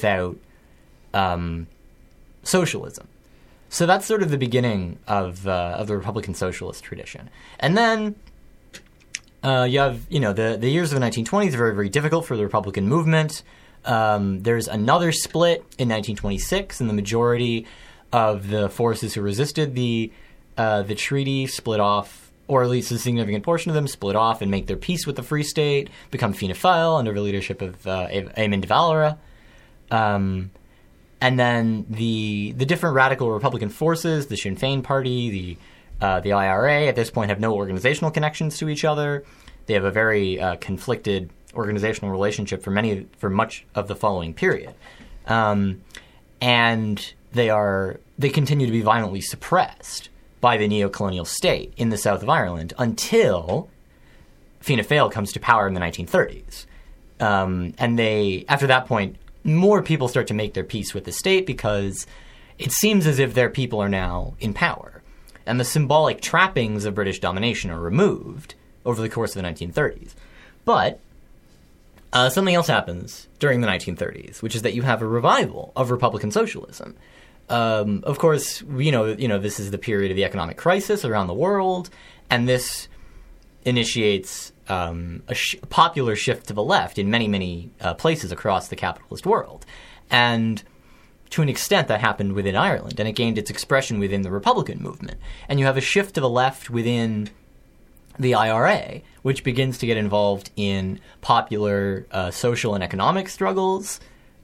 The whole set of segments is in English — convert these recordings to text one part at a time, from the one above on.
without socialism. So that's sort of the beginning of the Republican socialist tradition. And then you have, the years of the 1920s are very, very difficult for the Republican movement. There's another split in 1926, and the majority of the forces who resisted the treaty split off, or at least a significant portion of them split off and make their peace with the Free State, become Fianna Fáil under the leadership of Eamon de Valera. And then the different radical Republican forces, the Sinn Féin Party, the IRA, at this point have no organizational connections to each other. They have a very conflicted organizational relationship for much of the following period. And they continue to be violently suppressed by the neo-colonial state in the south of Ireland until Fianna Fáil comes to power in the 1930s. And after that point, more people start to make their peace with the state because it seems as if their people are now in power. And the symbolic trappings of British domination are removed over the course of the 1930s. But something else happens during the 1930s, which is that you have a revival of Republican socialism. Of course, this is the period of the economic crisis around the world, and this initiates a popular shift to the left in many, many places across the capitalist world. And to an extent, that happened within Ireland, and it gained its expression within the Republican movement. And you have a shift to the left within the IRA, which begins to get involved in popular social and economic struggles.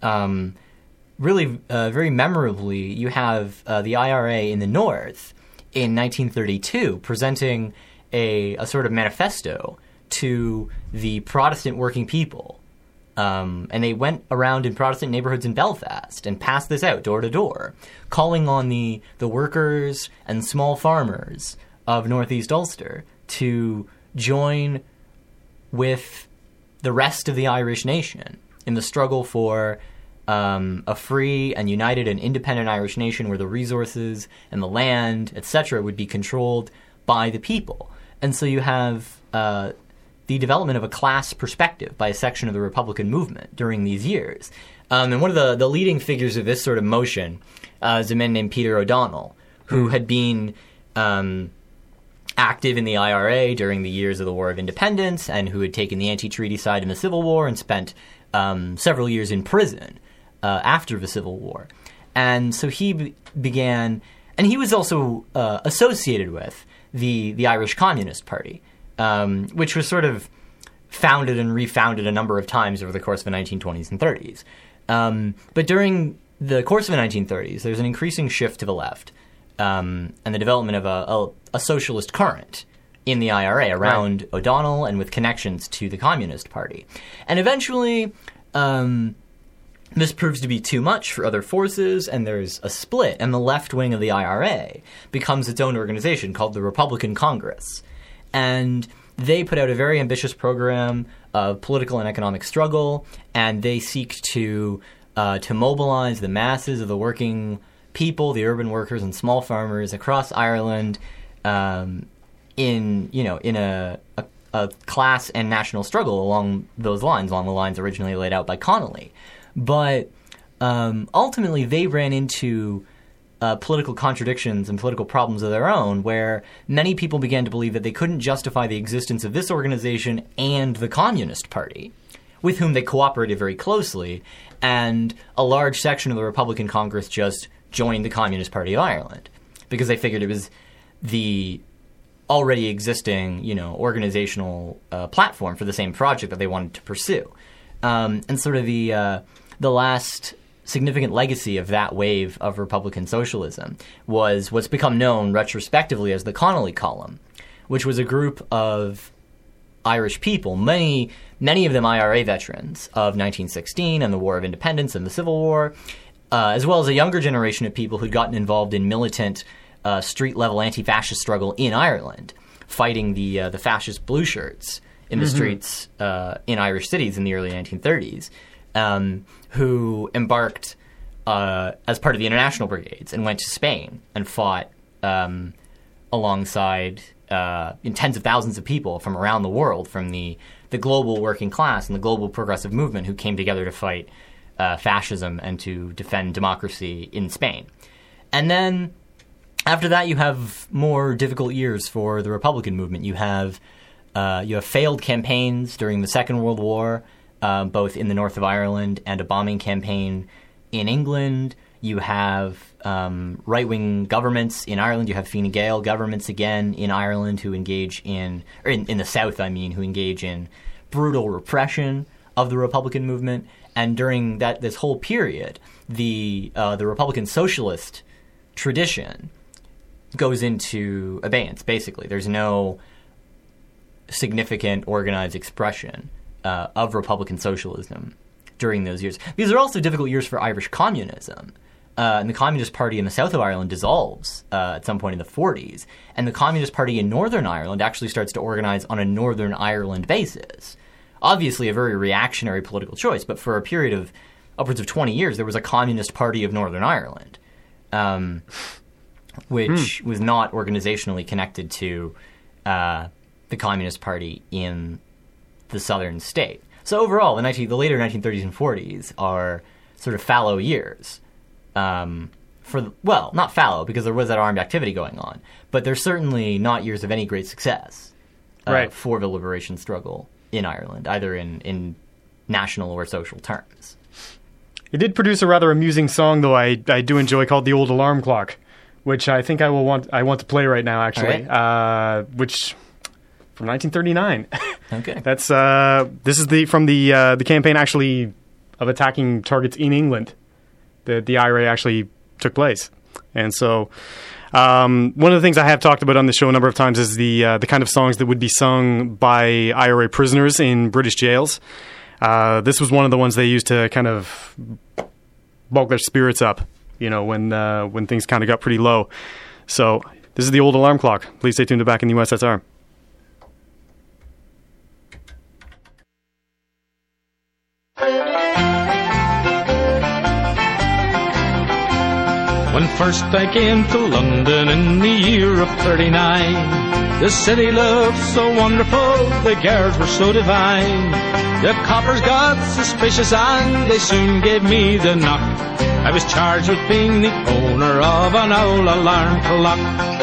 Really, very memorably, you have the IRA in the North in 1932 presenting a sort of manifesto to the Protestant working people. And they went around in Protestant neighborhoods in Belfast and passed this out door to door, calling on the workers and small farmers of Northeast Ulster to join with the rest of the Irish nation in the struggle for a free and united and independent Irish nation where the resources and the land, etc., would be controlled by the people. And so you have the development of a class perspective by a section of the Republican movement during these years. And one of the leading figures of this sort of motion is a man named Peter O'Donnell, who had been active in the IRA during the years of the War of Independence and who had taken the anti-treaty side in the Civil War and spent several years in prison after the Civil War. And so he began, and he was also associated with the Irish Communist Party, which was sort of founded and refounded a number of times over the course of the 1920s and 30s. But during the course of the 1930s, there's an increasing shift to the left and the development of a socialist current in the IRA around O'Donnell and with connections to the Communist Party. And eventually, this proves to be too much for other forces, and there's a split, and the left wing of the IRA becomes its own organization called the Republican Congress. And they put out a very ambitious program of political and economic struggle, and they seek to mobilize the masses of the working people, the urban workers and small farmers across Ireland in a class and national struggle along those lines, along the lines originally laid out by Connolly. But ultimately, they ran into political contradictions and political problems of their own, where many people began to believe that they couldn't justify the existence of this organization and the Communist Party, with whom they cooperated very closely, and a large section of the Republican Congress just joined the Communist Party of Ireland, because they figured it was the already existing, organizational platform for the same project that they wanted to pursue. And sort of the last significant legacy of that wave of Republican socialism was what's become known retrospectively as the Connolly Column, which was a group of Irish people, many of them IRA veterans of 1916 and the War of Independence and the Civil War, as well as a younger generation of people who'd gotten involved in militant street-level anti-fascist struggle in Ireland, fighting the fascist blue shirts in the streets in Irish cities in the early 1930s, who embarked as part of the International Brigades and went to Spain and fought alongside in tens of thousands of people from around the world, from the global working class and the global progressive movement, who came together to fight fascism and to defend democracy in Spain. And then after that, you have more difficult years for the Republican movement. You have failed campaigns during the Second World War, both in the north of Ireland and a bombing campaign in England. You have right-wing governments in Ireland. You have Fine Gael governments again in Ireland who engage in the South, who engage in brutal repression of the Republican movement. And during this whole period, the Republican socialist tradition goes into abeyance, basically. There's no significant organized expression of Republican socialism during those years. These are also difficult years for Irish communism. And the Communist Party in the south of Ireland dissolves at some point in the 40s. And the Communist Party in Northern Ireland actually starts to organize on a Northern Ireland basis. Obviously a very reactionary political choice, but for a period of upwards of 20 years, there was a Communist Party of Northern Ireland, which was not organizationally connected to the Communist Party in the southern state. So overall, the later 1930s and 40s are sort of fallow years. Not fallow, because there was that armed activity going on, but they're certainly not years of any great success for the liberation struggle in Ireland, either in national or social terms. It did produce a rather amusing song, though I do enjoy, called "The Old Alarm Clock," which I think I want to play right now, actually. Right. Which from 1939. Okay, that's this is from the campaign actually of attacking targets in England. The IRA actually took place, and so. One of the things I have talked about on the show a number of times is the kind of songs that would be sung by IRA prisoners in British jails. This was one of the ones they used to kind of bulk their spirits up, when things kind of got pretty low. So this is "The Old Alarm Clock." Please stay tuned to Back in the USSR. When first I came to London in the year of 39, the city looked so wonderful, the guards were so divine. The coppers got suspicious and they soon gave me the knock. I was charged with being the owner of an old alarm clock.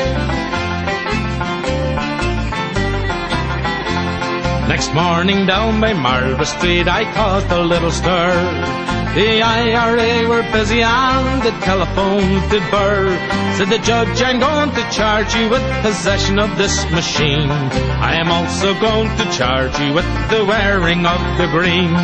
Next morning down by Marlborough Street I caused a little stir. The IRA were busy and the telephones did burr. Said the judge, I'm going to charge you with possession of this machine. I am also going to charge you with the wearing of the green.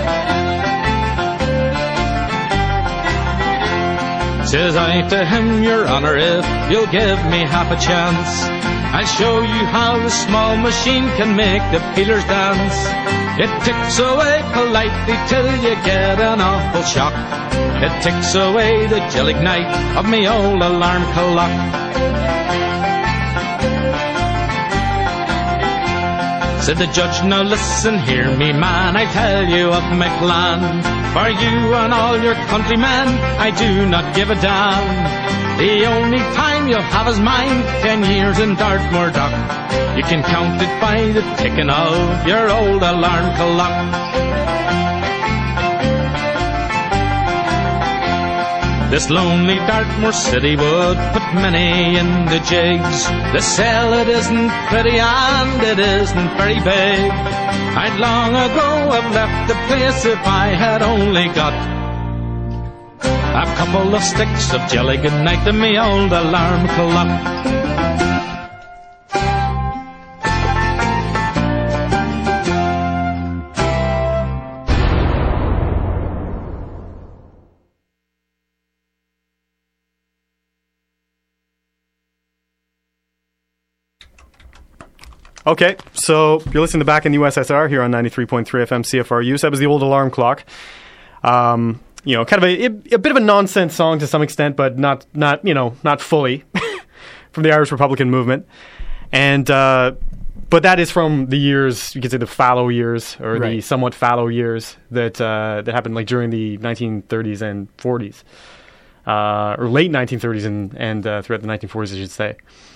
Says I to him, Your Honour, if you'll give me half a chance, I'll show you how the small machine can make the peelers dance. It ticks away politely till you get an awful shock. It ticks away the jellic night of me old alarm clock. Said the judge, now listen here, me man, I tell you of my plan. For you and all your countrymen, I do not give a damn. The only time you'll have is mine, 10 years in Dartmoor Dock. You can count it by the ticking of your old alarm clock. This lonely Dartmoor city would put many in the jigs. The cell, it isn't pretty and it isn't very big. I'd long ago have left the place if I had only got a couple of sticks of jelly. Good night to me old alarm clock. Okay, so you're listening to Back in the USSR here on 93.3 FM CFRU. So that was "The Old Alarm Clock." Kind of a bit of a nonsense song to some extent, but not fully from the Irish Republican movement. And but that is from the years, you could say the fallow years, or right, the somewhat fallow years that happened like during the 1930s and 40s, or late 1930s and throughout the 1940s, I should say.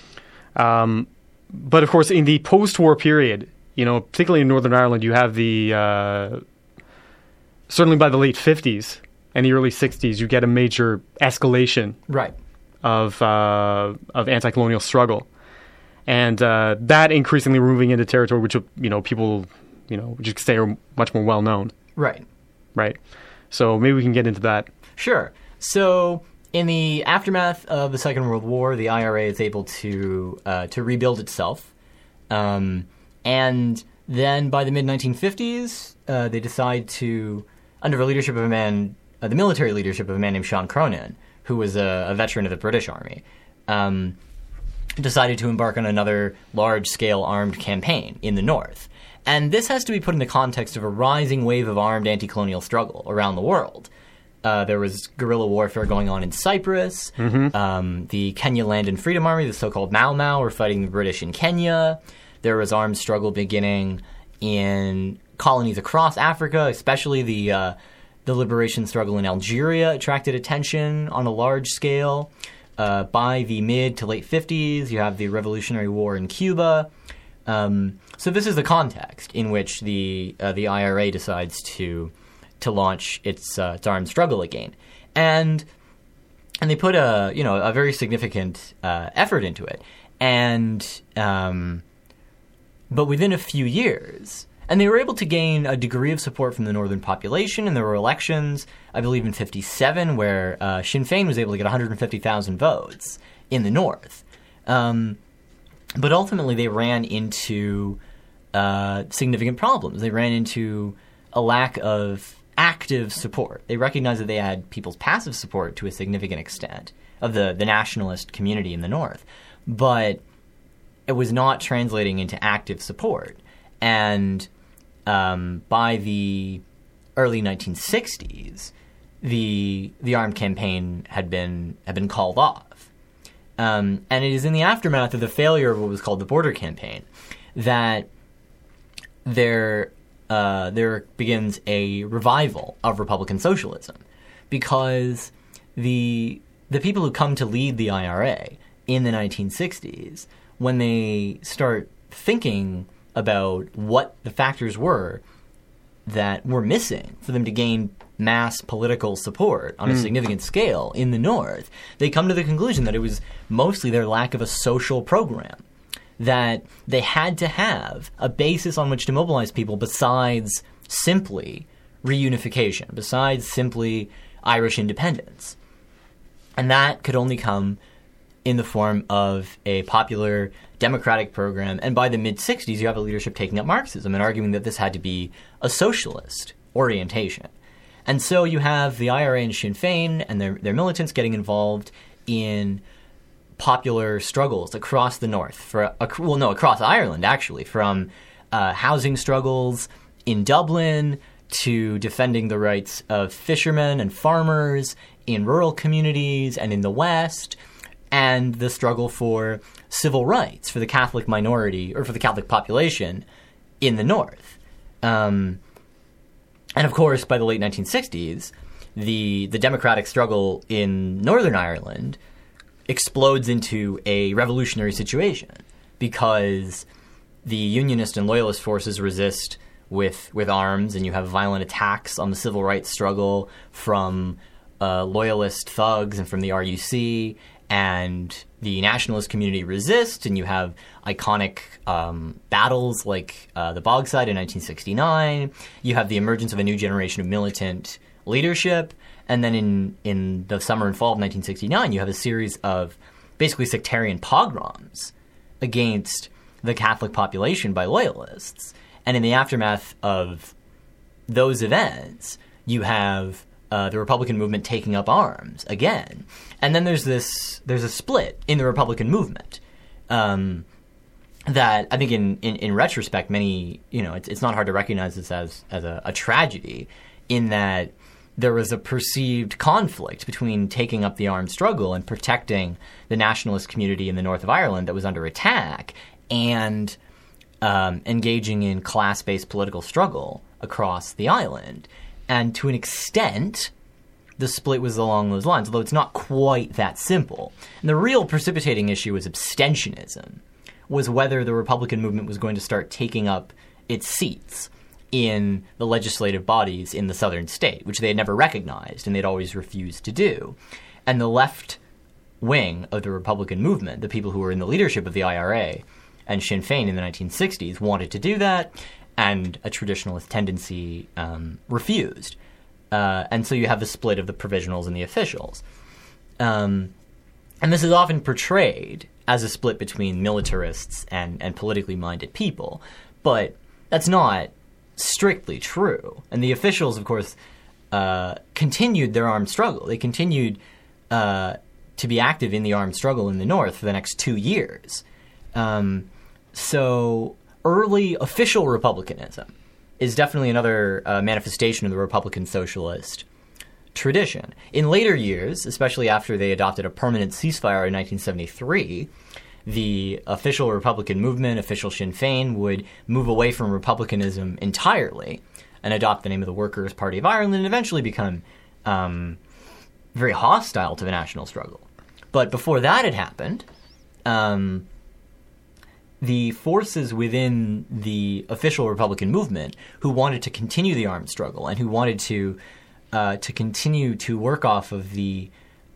But of course, in the post-war period, particularly in Northern Ireland, you have the certainly by the late 50s, and the early 60s, you get a major escalation Right. of anti-colonial struggle, and that increasingly moving into territory which people which you could say are much more well known. Right. Right. So maybe we can get into that. Sure. So in the aftermath of the Second World War, the IRA is able to rebuild itself, and then by the mid-1950s, they decide to, under the leadership of the military leadership of a man named Sean Cronin, who was a veteran of the British Army, decided to embark on another large-scale armed campaign in the North. And this has to be put in the context of a rising wave of armed anti-colonial struggle around the world. There was guerrilla warfare going on in Cyprus. The Kenya Land and Freedom Army, the so-called Mau Mau, were fighting the British in Kenya. There was armed struggle beginning in colonies across Africa, especially the liberation struggle in Algeria attracted attention on a large scale. By the mid to late 50s, you have the Revolutionary War in Cuba. So this is the context in which the IRA decides to launch its armed struggle again, and they put a very significant effort into it, and but within a few years, and they were able to gain a degree of support from the northern population, and there were elections, I believe in '57, where Sinn Féin was able to get 150,000 votes in the north. But ultimately, they ran into significant problems. They ran into a lack of active support. They recognized that they had people's passive support to a significant extent of the nationalist community in the North, but it was not translating into active support. And by the early 1960s, the armed campaign had been called off. And it is in the aftermath of the failure of what was called the Border Campaign that there begins a revival of Republican socialism, because the people who come to lead the IRA in the 1960s, when they start thinking about what the factors were that were missing for them to gain mass political support on a significant scale in the North, they come to the conclusion that it was mostly their lack of a social program, that they had to have a basis on which to mobilize people besides simply reunification, besides simply Irish independence. And that could only come in the form of a popular democratic program. And by the mid-'60s, you have a leadership taking up Marxism and arguing that this had to be a socialist orientation. And so you have the IRA and Sinn Féin and their militants getting involved in popular struggles across the North, across Ireland, actually, from housing struggles in Dublin to defending the rights of fishermen and farmers in rural communities and in the West, and the struggle for civil rights for the Catholic minority, or for the Catholic population, in the North. And of course, by the late 1960s, the democratic struggle in Northern Ireland explodes into a revolutionary situation, because the Unionist and Loyalist forces resist with arms, and you have violent attacks on the civil rights struggle from Loyalist thugs and from the RUC, and the nationalist community resists, and you have iconic battles like the Bogside in 1969. You have the emergence of a new generation of militant leadership, and then in the summer and fall of 1969, you have a series of basically sectarian pogroms against the Catholic population by Loyalists. And in the aftermath of those events, you have the Republican movement taking up arms again. And then there's a split in the Republican movement that I think in retrospect, many, it's not hard to recognize this as a tragedy, in that there was a perceived conflict between taking up the armed struggle and protecting the nationalist community in the north of Ireland that was under attack, and engaging in class-based political struggle across the island. And to an extent, the split was along those lines, although it's not quite that simple. And the real precipitating issue was abstentionism, was whether the Republican movement was going to start taking up its seats in the legislative bodies in the southern state, which they had never recognized and they'd always refused to do. And the left wing of the Republican movement, the people who were in the leadership of the IRA and Sinn Féin in the 1960s, wanted to do that, and a traditionalist tendency refused. And so you have the split of the provisionals and the officials. And this is often portrayed as a split between militarists and politically minded people, but that's not strictly true. And the officials, of course, continued their armed struggle. They continued to be active in the armed struggle in the North for the next 2 years. So early official republicanism is definitely another manifestation of the Republican socialist tradition. In later years, especially after they adopted a permanent ceasefire in 1973, the official Republican movement, official Sinn Féin, would move away from republicanism entirely and adopt the name of the Workers' Party of Ireland and eventually become very hostile to the national struggle. But before that had happened, the forces within the official Republican movement who wanted to continue the armed struggle and who wanted to continue to work off of the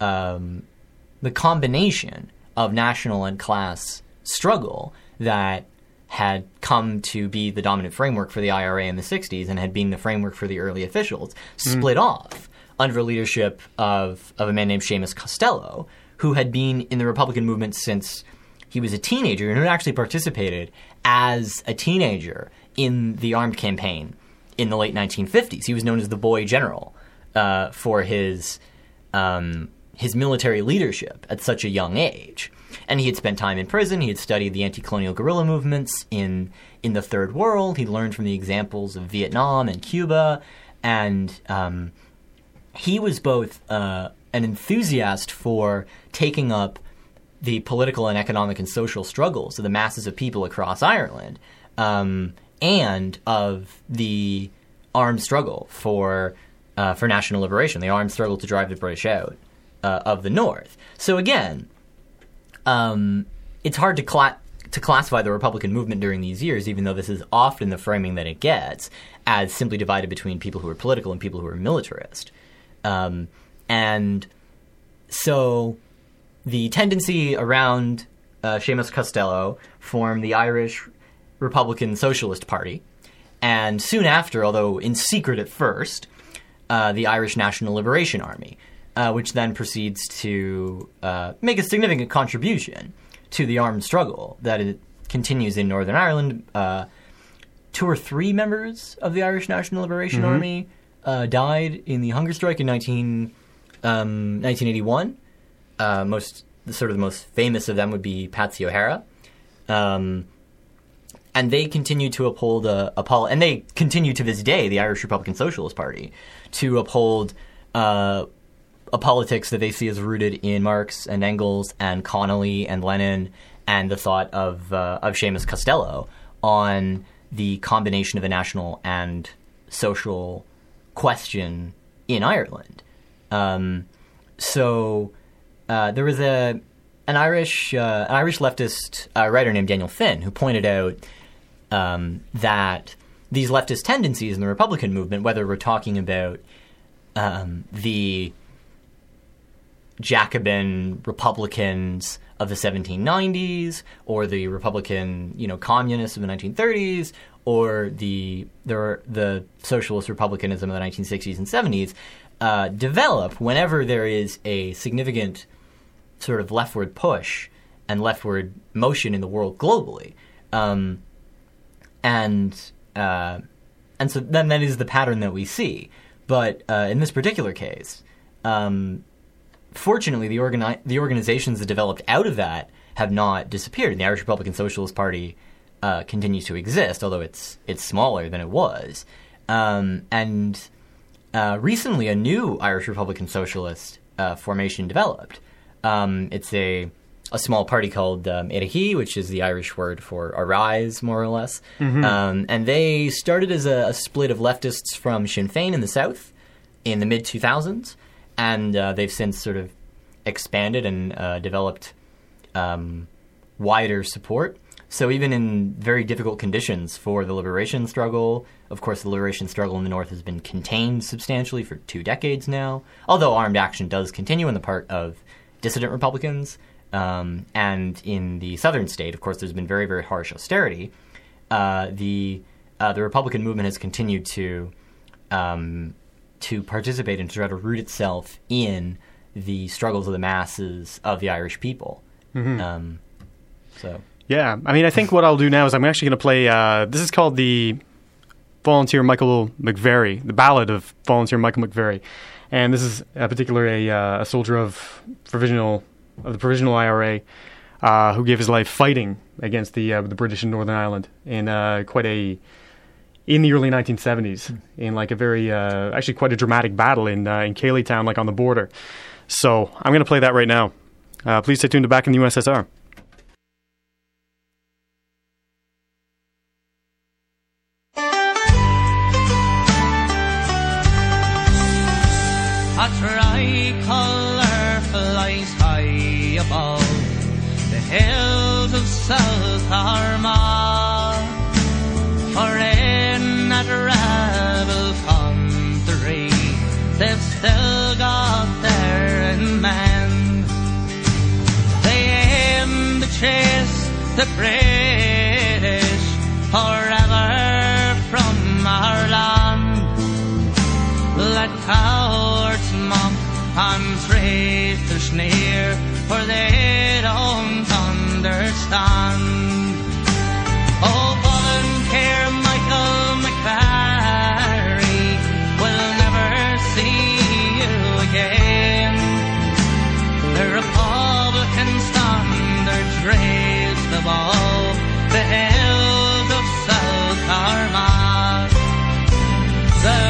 combination of national and class struggle that had come to be the dominant framework for the IRA in the 60s and had been the framework for the early officials, split off under the leadership of a man named Seamus Costello, who had been in the Republican movement since he was a teenager and who had actually participated as a teenager in the armed campaign in the late 1950s. He was known as the Boy General for his military leadership at such a young age. And he had spent time in prison. He had studied the anti-colonial guerrilla movements in the Third World. He learned from the examples of Vietnam and Cuba. And he was both an enthusiast for taking up the political and economic and social struggles of the masses of people across Ireland, and of the armed struggle for national liberation, the armed struggle to drive the British out of the North. So again, it's hard to classify the Republican movement during these years, even though this is often the framing that it gets, as simply divided between people who are political and people who are militarist. And so the tendency around Seamus Costello formed the Irish Republican Socialist Party, and soon after, although in secret at first, the Irish National Liberation Army, which then proceeds to make a significant contribution to the armed struggle that it continues in Northern Ireland. 2 or 3 members of the Irish National Liberation Army died in the hunger strike in 1981. The most famous of them would be Patsy O'Hara. And they continue to uphold and they continue to this day, the Irish Republican Socialist Party, to uphold a politics that they see as rooted in Marx and Engels and Connolly and Lenin and the thought of Seamus Costello on the combination of a national and social question in Ireland. So there was an Irish leftist writer named Daniel Finn who pointed out that these leftist tendencies in the Republican movement, whether we're talking about the Jacobin Republicans of the 1790s, or the Republican, communists of the 1930s, or the socialist republicanism of the 1960s and 70s, develop whenever there is a significant sort of leftward push and leftward motion in the world globally. And so then that is the pattern that we see. But in this particular case, fortunately, the organizations that developed out of that have not disappeared. The Irish Republican Socialist Party continues to exist, although it's smaller than it was. And recently, a new Irish Republican Socialist formation developed. It's a small party called Éireachí, which is the Irish word for arise, more or less. And they started as a split of leftists from Sinn Féin in the south in the mid-2000s, and they've since sort of expanded and developed wider support. So even in very difficult conditions for the liberation struggle, of course, the liberation struggle in the North has been contained substantially for 2 decades now, although armed action does continue on the part of dissident Republicans. And in the southern state, of course, there's been very, very harsh austerity. The Republican movement has continued to participate and to try to root itself in the struggles of the masses of the Irish people. Yeah, I mean, I think what I'll do now is I'm actually going to play, this is called the Volunteer Michael McVeary, the Ballad of Volunteer Michael McVeary. And this is particularly a soldier of the Provisional IRA who gave his life fighting against the British in Northern Ireland in the early 1970s, in like a very, actually quite a dramatic battle in Cayley Town, like on the border. So I'm going to play that right now. Please stay tuned to Back in the USSR. A tricolour flies high above the hills of South Armagh, for in that rebel country they've still got their men. They aim to chase the British forever from our land. Let cowards mock and traitors sneer, for they don't understand. Oh, volunteer Michael McVeary, we'll never see you again. The Republican standards raised above the hills of South Armagh. The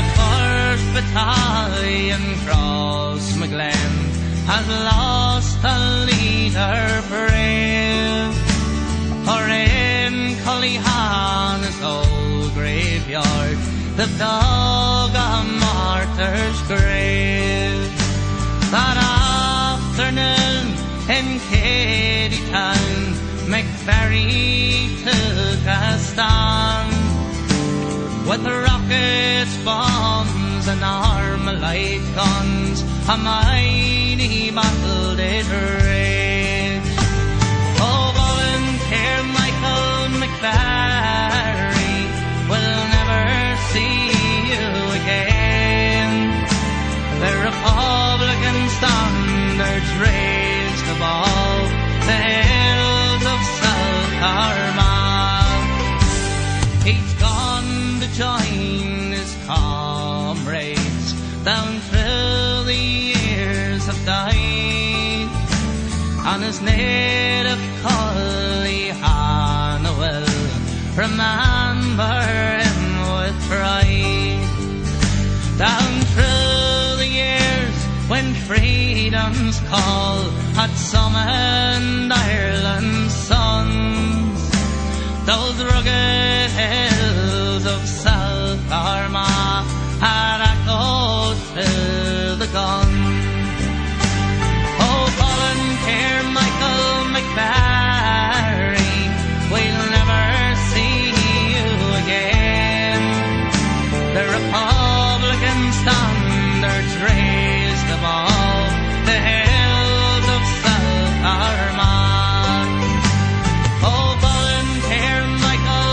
Battalion Crossmaglen has lost a leader brave, for in Cullyhan's old graveyard they've dug a martyr's grave. That afternoon in Katy Town, McVeary took a stand. With rockets, bombs and Armalite guns, a mighty battle did rage. Oh, volunteer Michael McVeary, we'll never see you again. The Republican standards raised above the hills of South Armagh. He's gone to join his comrades down through the years of died, on his native Cullyhanna will remember him with pride. Down through the years when freedom's call had summoned Ireland's sons, those rugged hills of South Armagh had echoed through the guns. Oh, volunteer Michael McVeary, we'll never see you again. The Republican standards raised above the hills of South Armagh. Oh, volunteer Michael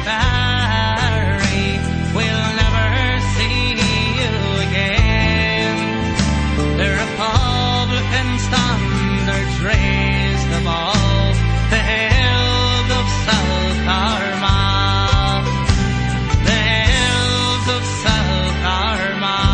McVeary, we'll never see you again. The Republican standards raised above the hills of South Armagh. The hills of South Armagh.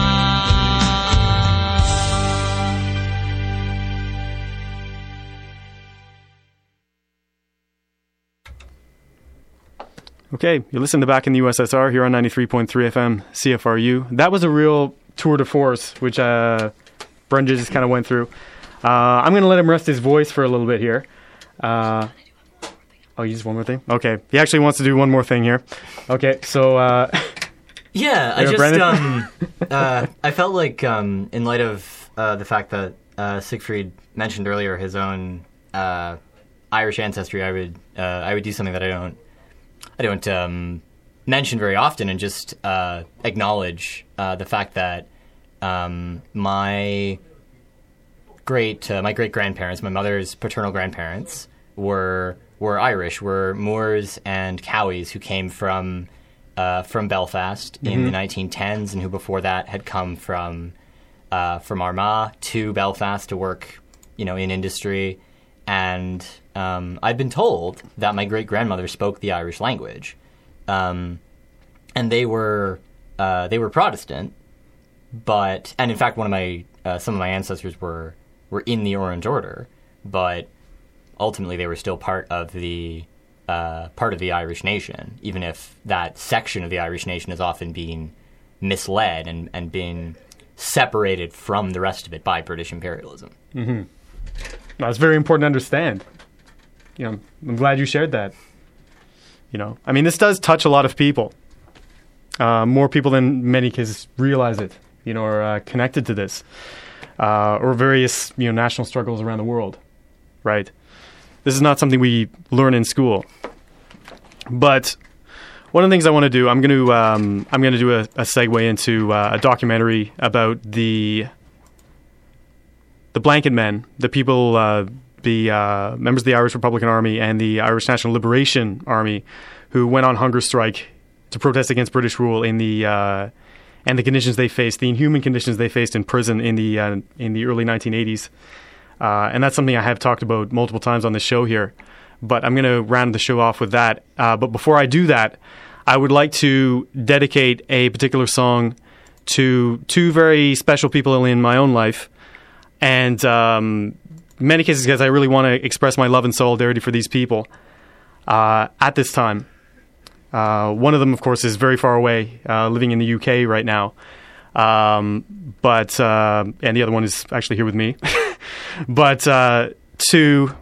Okay, you listen to Back in the USSR here on 93.3 FM CFRU. That was a real tour de force, which Brendan just kind of went through. I'm going to let him rest his voice for a little bit here. Oh, you just one more thing? Okay, he actually wants to do one more thing here. Okay, so... Yeah, I just I felt like in light of the fact that Siegfried mentioned earlier his own Irish ancestry, I would do something that I don't mention very often, and just acknowledge the fact that my great grandparents, my mother's paternal grandparents, were Irish, were Moors and Cowies who came from Belfast in the 1910s, and who before that had come from Armagh to Belfast to work, in industry. And I've been told that my great grandmother spoke the Irish language, and they were Protestant, and in fact, some of my ancestors were in the Orange Order, but ultimately they were still part of the Irish nation, even if that section of the Irish nation has often been misled and been separated from the rest of it by British imperialism. Mm-hmm. That's very important to understand. I'm glad you shared that. This does touch a lot of people. More people than many cases realize it, are connected to this, or various, national struggles around the world, right? This is not something we learn in school. But one of the things I want to do, I'm going to do a segue into a documentary about the Blanket Men, the people, the members of the Irish Republican Army and the Irish National Liberation Army, who went on hunger strike to protest against British rule and the conditions they faced, the inhuman conditions they faced in prison in the early 1980s. And that's something I have talked about multiple times on the show here. But I'm going to round the show off with that. But before I do that, I would like to dedicate a particular song to two very special people in my own life. And in many cases, because I really want to express my love and solidarity for these people at this time. One of them, of course, is very far away, living in the UK right now. And the other one is actually here with me. But to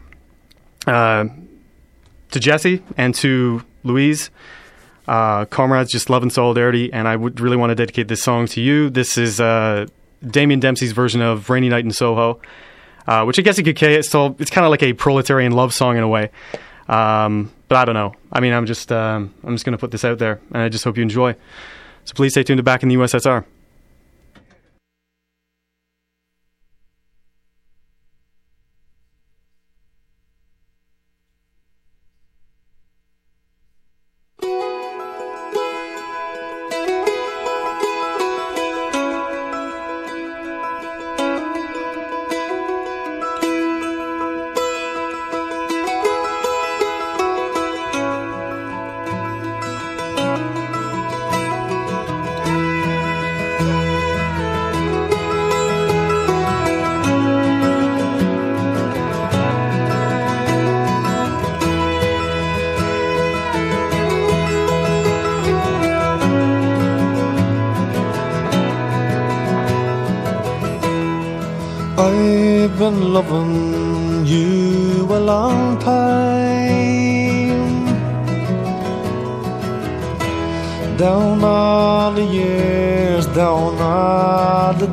Jesse and to Louise, comrades, just love and solidarity, and I would really want to dedicate this song to you. This is Damien Dempsey's version of Rainy Night in Soho, which I guess you could say it's kind of like a proletarian love song in a way. But I don't know. I'm just going to put this out there, and I just hope you enjoy. So please stay tuned to Back in the USSR. I've been loving you a long time, down all the years, down all the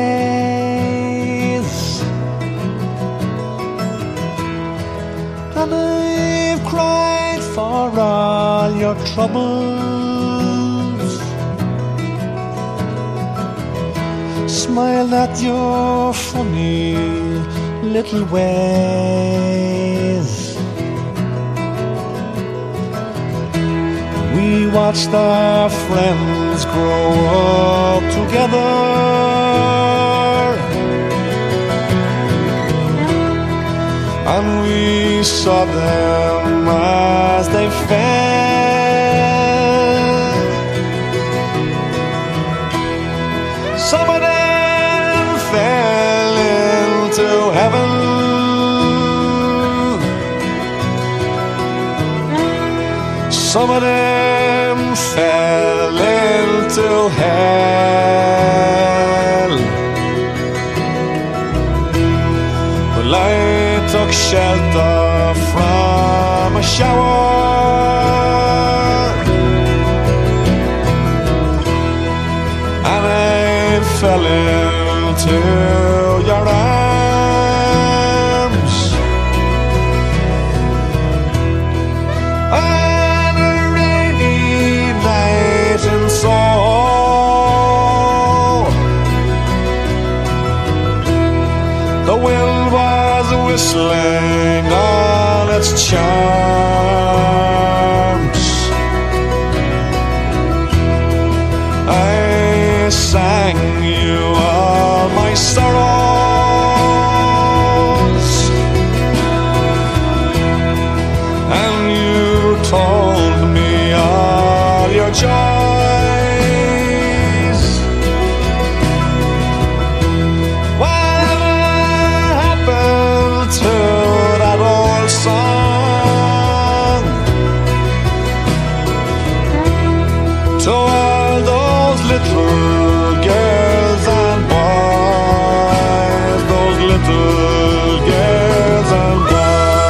days, and I've cried for all your troubles, smiled at your funny little ways. We watched our friends grow up together, and we saw them as they fell. Some of them fell into heaven, some of them fell into hell. Well, I took shelter from a shower, and I fell into your arms. The wind was whistling all its charms. I sang you all my sorrows, and you told me all your joys. Whatever happened to that old song? To all those little girls and boys, those little girls and boys.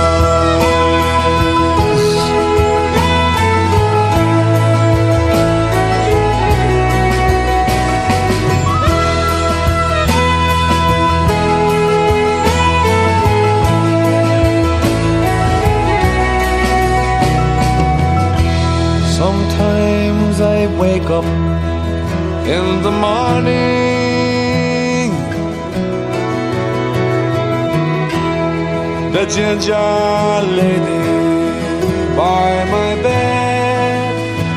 Sometimes I wake up in the morning, the ginger lady by my bed,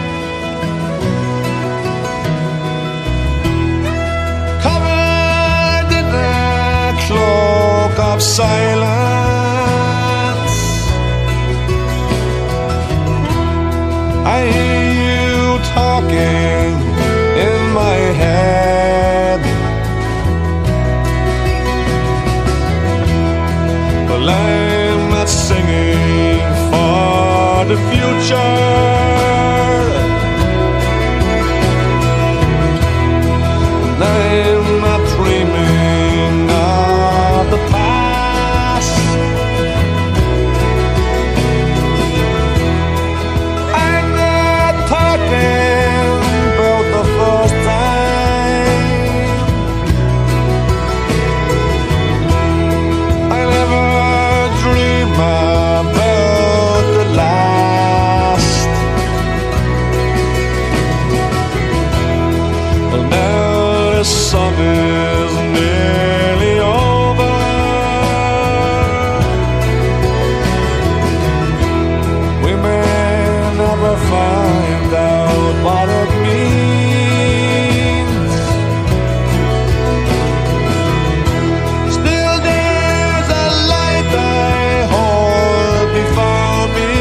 covered in a cloak of silence. I hear you talking in my head. Well, I'm not singing for the future. And I'm not dreaming of the past. I'm not talking about the first time. I never dream about the last. Well, now the song is nearly over. We may never find out what it means. Still there's a light I hold before me.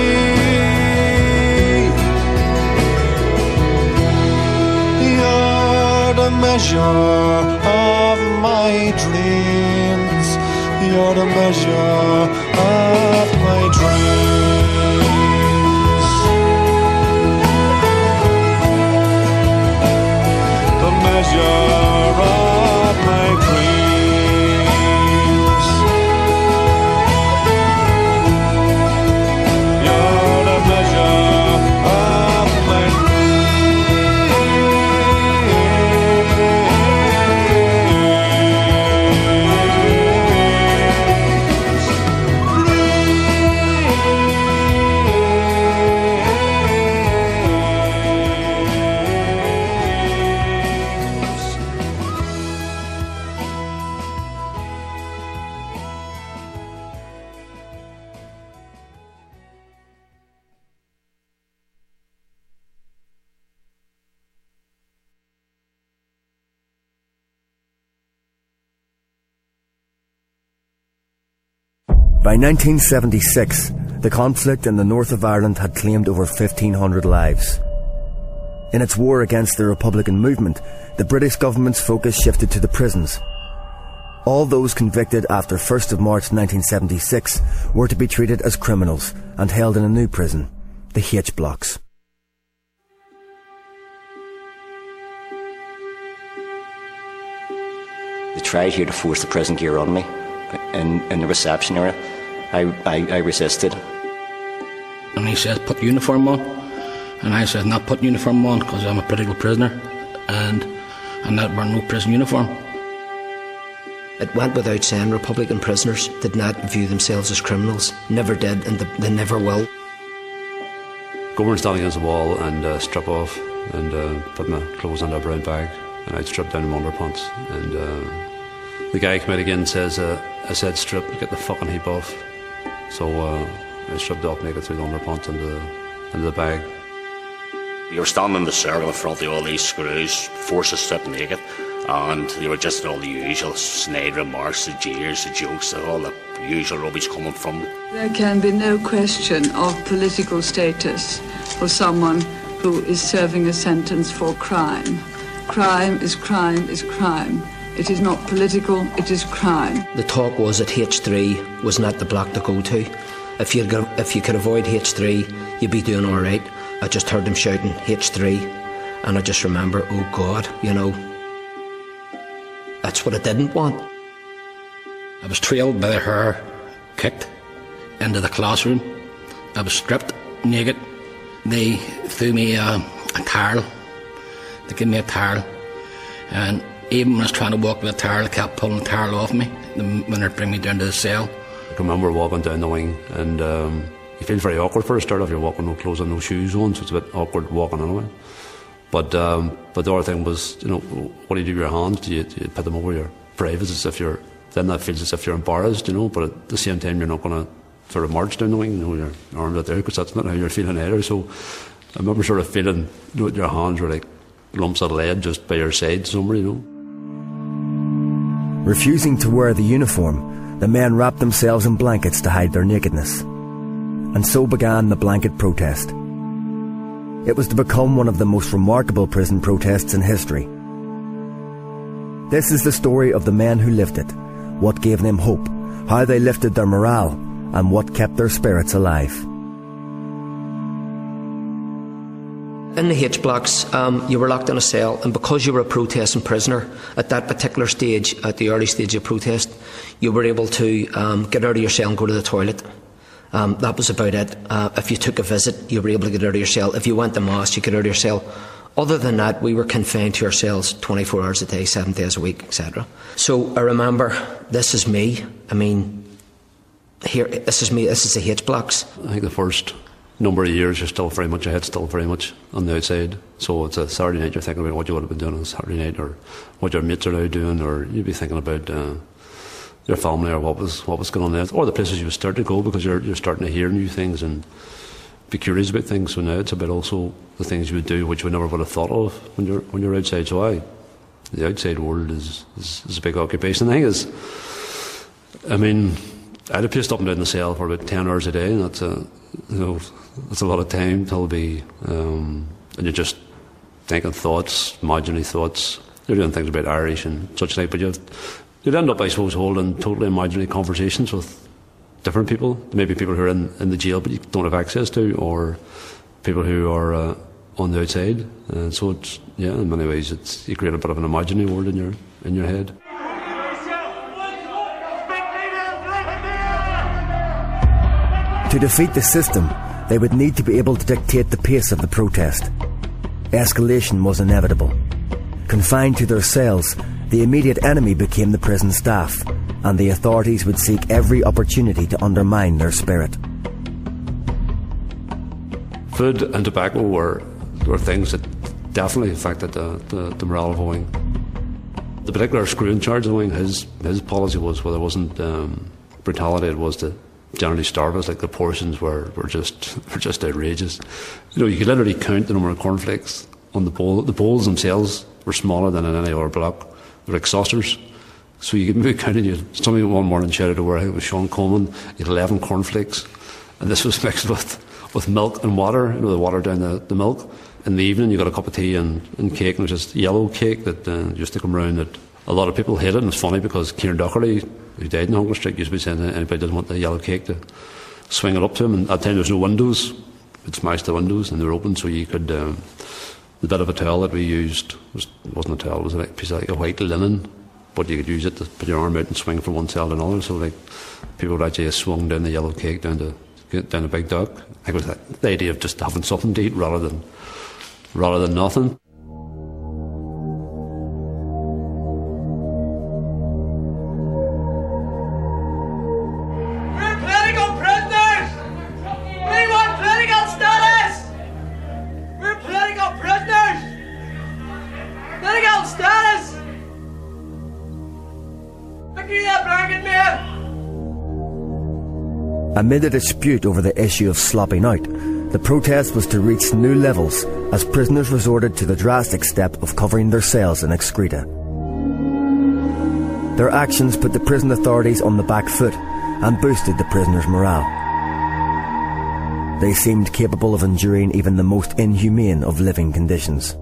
You're the measure of my dreams. You're the measure of my dreams. The measure of my dreams. You're the measure of my By 1976, the conflict in the north of Ireland had claimed over 1,500 lives. In its war against the Republican movement, the British government's focus shifted to the prisons. All those convicted after 1st of March 1976 were to be treated as criminals and held in a new prison, the H blocks. They tried here to force the prison gear on me in the reception area. I resisted. And he said, put uniform on. And I said, not putting uniform on because I'm a political prisoner and not wearing no prison uniform. It went without saying Republican prisoners did not view themselves as criminals, never did, and they never will. Go and stand against the wall and strip off and put my clothes under a brown bag, and I'd strip down my underpants and the guy came out again and says, I said strip, get the fucking heap off. So I stripped off naked through the underpants into the bag. You were standing in the circle in front of all these screws, forced to strip naked, and you were just all the usual snide remarks, the jeers, the jokes, all the usual rubbish coming from. There can be no question of political status for someone who is serving a sentence for crime. Crime is crime is crime. It is not political, it is crime. The talk was that H3 was not the block to go to. If you could avoid H3, you'd be doing all right. I just heard them shouting H3, and I just remember, oh God, you know, that's what I didn't want. I was trailed by the hair, kicked into the classroom. I was stripped naked. They threw me a towel. They gave me a towel, and even when I was trying to walk with a towel, they kept pulling the towel off me when they bring me down to the cell. I can remember walking down the wing, and you feel very awkward for a start off. You're walking no clothes and no shoes on, so it's a bit awkward walking anyway. But the other thing was, you know, what do you do with your hands? Do you put them over your privates as if then that feels as if you're embarrassed, you know, but at the same time you're not going to sort of march down the wing, you know, your arms out there, because that's not how you're feeling either. So I remember sort of feeling, you know, your hands were like lumps of lead just by your side somewhere, you know. Refusing to wear the uniform, the men wrapped themselves in blankets to hide their nakedness. And so began the blanket protest. It was to become one of the most remarkable prison protests in history. This is the story of the men who lived it, what gave them hope, how they lifted their morale, and what kept their spirits alive. In the H blocks, you were locked in a cell, and because you were a protesting prisoner at that particular stage, at the early stage of protest, you were able to get out of your cell and go to the toilet. That was about it. If you took a visit, you were able to get out of your cell. If you went to mass, you could get out of your cell. Other than that, we were confined to our cells 24 hours a day, 7 days a week, etc. So I remember, this is me. I mean, here, this is me. This is the H blocks. I think the first number of years, you're still very much ahead, still very much on the outside. So it's a Saturday night, you're thinking about what you would have been doing on a Saturday night, or what your mates are now doing, or you'd be thinking about your family, or what was going on there, or the places you would start to go, because you're starting to hear new things and be curious about things. So now it's about also the things you would do which you never would have thought of when you're outside. So the outside world is a big occupation. The thing is, I mean, I'd have paced up and down the cell for about 10 hours a day, and that's a lot of time till be, and you're just thinking thoughts, imaginary thoughts. You're doing things about Irish and such like, but you'd end up, I suppose, holding totally imaginary conversations with different people, maybe people who are in the jail but you don't have access to, or people who are on the outside. And so it's, yeah, in many ways you create a bit of an imaginary world in your head. To defeat the system, they would need to be able to dictate the pace of the protest. Escalation was inevitable. Confined to their cells, the immediate enemy became the prison staff, and the authorities would seek every opportunity to undermine their spirit. Food and tobacco were things that definitely affected the morale of a wing. The particular screw in charge of the wing, his policy was, well, it wasn't brutality, it was to generally starve us. Like, the portions were just outrageous. You know, you could literally count the number of cornflakes on the bowl. The bowls themselves were smaller than in any other block. They were like saucers. So you could maybe count it. Somebody one morning shouted over, I think it was Sean Coleman, he had 11 cornflakes, and this was mixed with milk and water, you know, the water down the milk. In the evening you got a cup of tea and cake, and it was just yellow cake that used to come around, that a lot of people hated. And it's funny because Kieran Dockerty, who died in the hunger strike, used to be saying that anybody doesn't want the yellow cake to swing it up to him. And at the time there was no windows, we'd smash the windows and they were open, so you could, the bit of a towel that we used wasn't a towel, it was like a piece of like a white linen, but you could use it to put your arm out and swing from one cell to another. So like, people would actually swung down the yellow cake down the big duck. I think it was the idea of just having something to eat rather than nothing. Amid a dispute over the issue of slopping out, the protest was to reach new levels as prisoners resorted to the drastic step of covering their cells in excreta. Their actions put the prison authorities on the back foot and boosted the prisoners' morale. They seemed capable of enduring even the most inhumane of living conditions.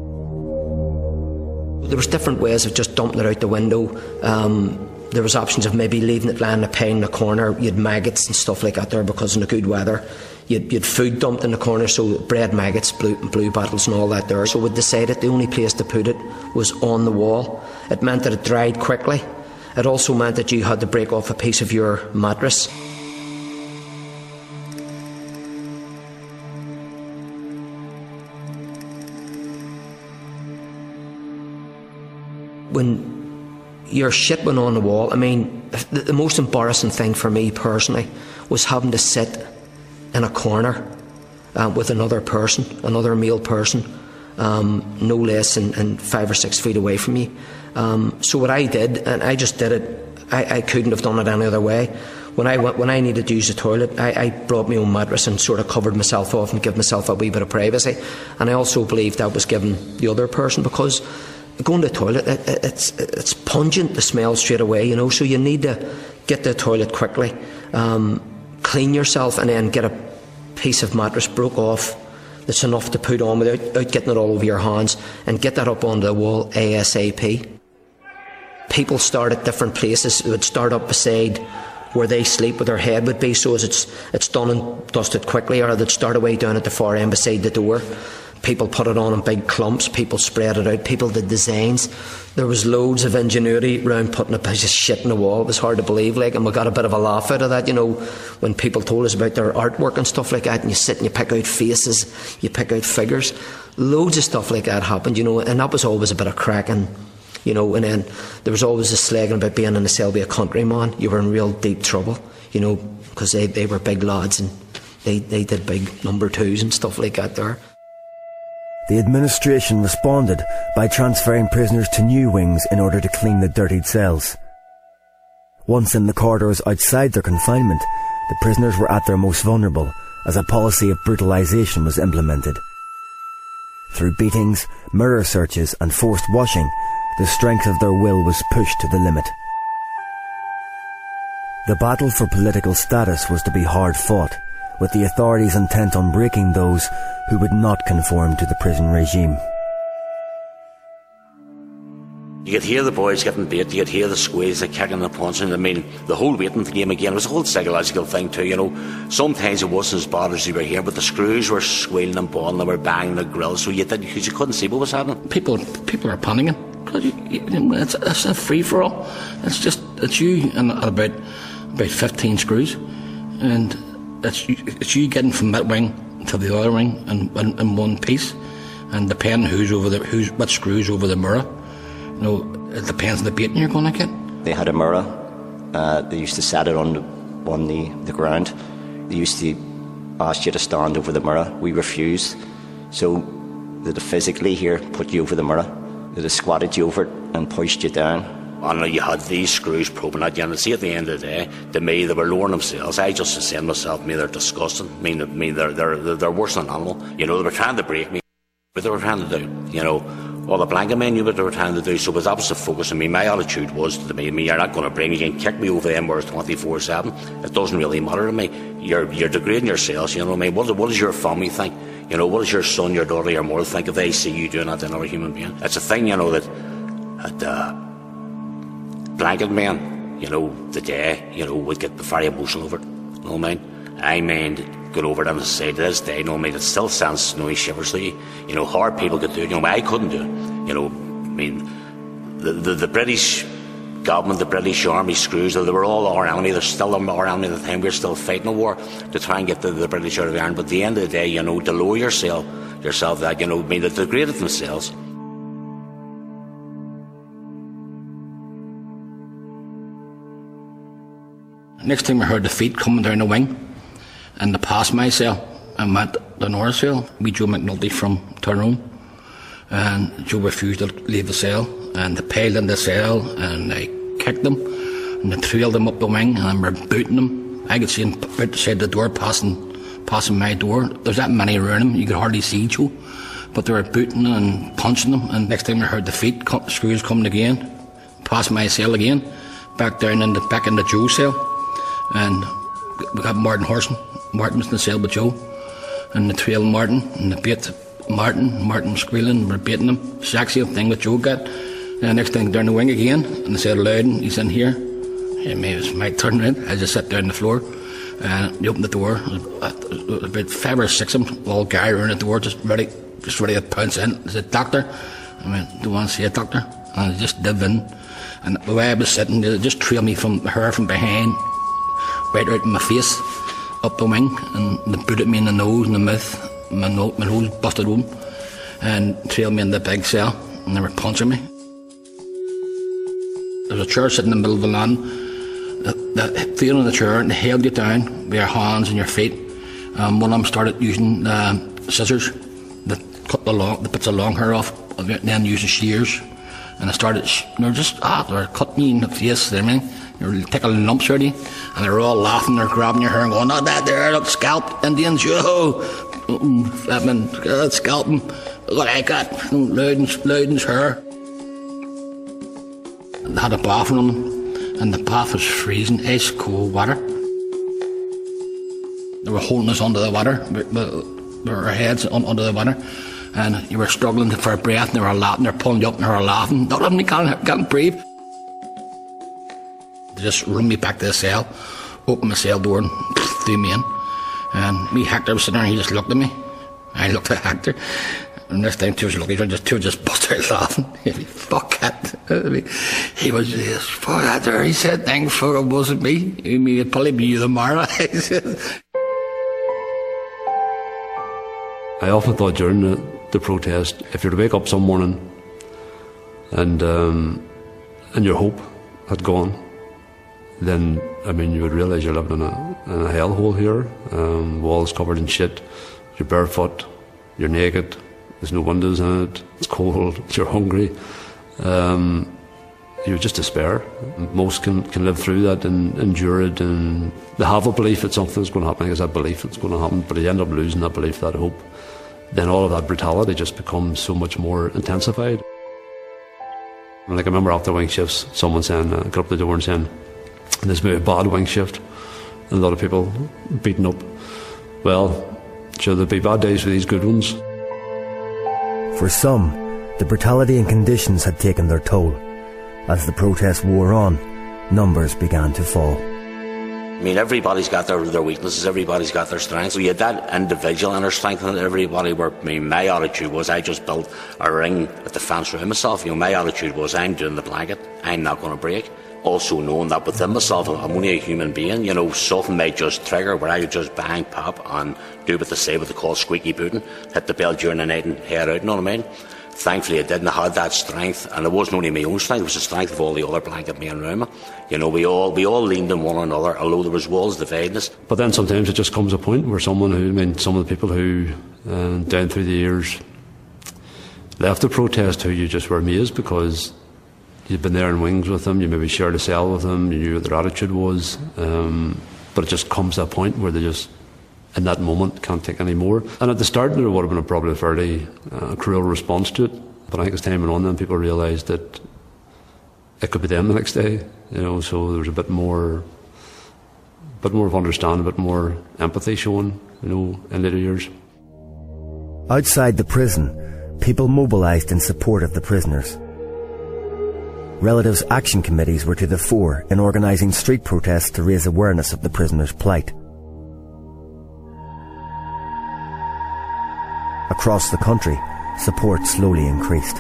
There was different ways of just dumping it out the window. There was options of maybe leaving it lying in a pile in the corner. You had maggots and stuff like that there because in the good weather. You had food dumped in the corner, so bread maggots, blue bottles and all that there. So we decided the only place to put it was on the wall. It meant that it dried quickly. It also meant that you had to break off a piece of your mattress. When your shit went on the wall, I mean, the most embarrassing thing for me personally was having to sit in a corner with another person, another male person, no less than 5 or 6 feet away from you. So what I did, and I just did it, I couldn't have done it any other way. When I needed to use the toilet, I brought my own mattress and sort of covered myself off and give myself a wee bit of privacy. And I also believed that was giving the other person, because going to the toilet, it's pungent, the smell straight away, you know, so you need to get to the toilet quickly, clean yourself, and then get a piece of mattress broke off that's enough to put on without getting it all over your hands, and get that up onto the wall ASAP. People start at different places. It would start up beside where they sleep, where their head would be, so as it's done and dusted quickly, or they'd start away down at the far end beside the door. People put it on in big clumps, people spread it out, people did designs. There was loads of ingenuity around putting a piece of shit in the wall. It was hard to believe, like, and we got a bit of a laugh out of that, you know, when people told us about their artwork and stuff like that, and you sit and you pick out faces, you pick out figures. Loads of stuff like that happened, you know, and that was always a bit of cracking, you know, and then there was always a slagging about being in a cell with a countryman. You were in real deep trouble, you know, because they were big lads and they did big number twos and stuff like that there. The administration responded by transferring prisoners to new wings in order to clean the dirtied cells. Once in the corridors outside their confinement, the prisoners were at their most vulnerable as a policy of brutalisation was implemented. Through beatings, mirror searches and forced washing, the strength of their will was pushed to the limit. The battle for political status was to be hard fought, with the authorities intent on breaking those who would not conform to the prison regime. You could hear the boys getting beat, you could hear the squeeze, the kicking, the punching. I mean, the whole waiting game again, it was a whole psychological thing too, you know. Sometimes it wasn't as bad as you were here, but the screws were squealing and bawling, they were banging the grill, so you couldn't see what was happening. People are panicking. It's a free-for-all. It's you and about 15 screws, and it's you getting from that wing to the other wing in one piece, and depending what screws over the mirror, you know, it depends on the beating you're going to get. They had a mirror. They used to set it on the ground. They used to ask you to stand over the mirror. We refused, so they'd physically here put you over the mirror. They'd squatted you over it and pushed you down. I know you had these screws probing at you, and see, at the end of the day, to me, they were lowering themselves. I just said to myself, they're disgusting. I mean, they're worse than an animal. You know, they were trying to break me, but they were trying to do, you know, all the blanket men knew what they were trying to do, so that was the focus of me. My attitude was to me, you're not going to bring me, you can kick me over them where it's 24/7. It doesn't really matter to me. You're degrading yourselves, you know what I mean? What does your family think? You know, what does your son, your daughter, your mother think if they see you doing that to another human being? It's a thing, you know, that blanket men, you know, today, you know, would get very emotional over it. You know what I mean? I mean, go over it and say to this day, you know what I mean, it still sends snowy shivers to you. You know, hard people could do it, you know, I couldn't do it. You know, I mean, the British government, the British army screws, they were all our enemy. They're still our enemy at the time. We're still fighting a war to try and get the British out of Ireland. But at the end of the day, you know, to lower yourself that, you know, I mean, they degraded themselves. Next time I heard the feet coming down the wing, and they passed my cell and went to the north cell. We Joe McNulty from Tyrone, and Joe refused to leave the cell, and they piled in the cell and they kicked them and they trailed them up the wing and were booting them I could see him out the side of the door passing my door. There's that many around him, you could hardly see Joe. But they were booting and punching them, and next time I heard the screws coming again, past my cell again, back in the Joe's cell. And we got Martin Horson. Martin was in the cell with Joe. And they trailed Martin, and they bait Martin was squealing, we're baiting him. It's the same thing that Joe got. And the next thing, down the wing again, and they said Loudon, he's in here. And it was my turn around. I just sat down on the floor, and they opened the door. About 5 or 6 of them, all gathered around the door, just ready to pounce in. They said, "Doctor." I went, "Do you want to see a doctor?" And I just div in. And the way I was sitting, they just trailed me from behind, right out in my face, up the wing, and they booted me in the nose and the mouth. My nose busted open, and trailed me in the big cell, and they were punching me. There was a chair sitting in the middle of the lawn. The feet on the chair, and they held you down with your hands and your feet. One of them started using scissors that cut the bits of long hair off, and then using shears. And they were cutting me in the face, you know what I mean? They were taking lumps out of you, and they were all laughing, they're grabbing your hair and going, "Not that there, look, scalp, Indians, yo!" Scalp him. Look, I got Loudon's hair. They had a bath on them, and the bath was freezing, ice cold water. They were holding us under the water, with our heads under the water, and you were struggling for breath, and they were laughing, they were pulling you up, and they were laughing. "Don't let me, can't breathe." They just run me back to the cell, opened the cell door, and threw me in. And me, Hector, was sitting there, and he just looked at me. I looked at Hector, and this time two was looking at each other, two just busted out laughing. Fuck that. He was just, "Fuck that there." He said, "Thanks for it wasn't me. It'd probably be you tomorrow." He said. I often thought during the protest, if you were to wake up some morning and your hope had gone, then, I mean, you would realise you're living in a hellhole here. Walls covered in shit, you're barefoot, you're naked, there's no windows in it, it's cold, you're hungry. You would just despair. Most can live through that and endure it, and they have a belief that something's going to happen. I guess that belief it's going to happen, but they end up losing that belief, that hope. Then all of that brutality just becomes so much more intensified. Like I remember after wing shifts, someone saying, got up the door and saying, "This may be a bad wing shift," and a lot of people beaten up. Well, sure, there'll be bad days for these good ones. For some, the brutality and conditions had taken their toll. As the protest wore on, numbers began to fall. I mean, everybody's got their weaknesses, everybody's got their strengths. We had that individual inner strength in everybody where, I mean, my attitude was I just built a ring at the fence around myself. You know, my attitude was I'm doing the blanket, I'm not going to break. Also knowing that within myself, I'm only a human being, you know, something may just trigger where I could just bang, pop, and do what they say, what they call squeaky booting, hit the bell during the night and head out, you know what I mean? Thankfully I didn't have that strength, and it wasn't only my own strength, it was the strength of all the other blanket men around me. You know, we all leaned on one another, although there was walls dividing us. But then sometimes it just comes a point where some of the people who, down through the years, left the protest, who you just were amazed because you'd been there in wings with them, you maybe shared a cell with them, you knew what their attitude was, but it just comes to a point where they just, in that moment, can't take any more. And at the start there would have been probably a fairly cruel response to it, but I think as time went on then people realised that it could be them the next day, you know, so there was a bit more of understanding, a bit more empathy shown, you know, in later years. Outside the prison, people mobilised in support of the prisoners. Relatives' action committees were to the fore in organising street protests to raise awareness of the prisoners' plight. Across the country, support slowly increased.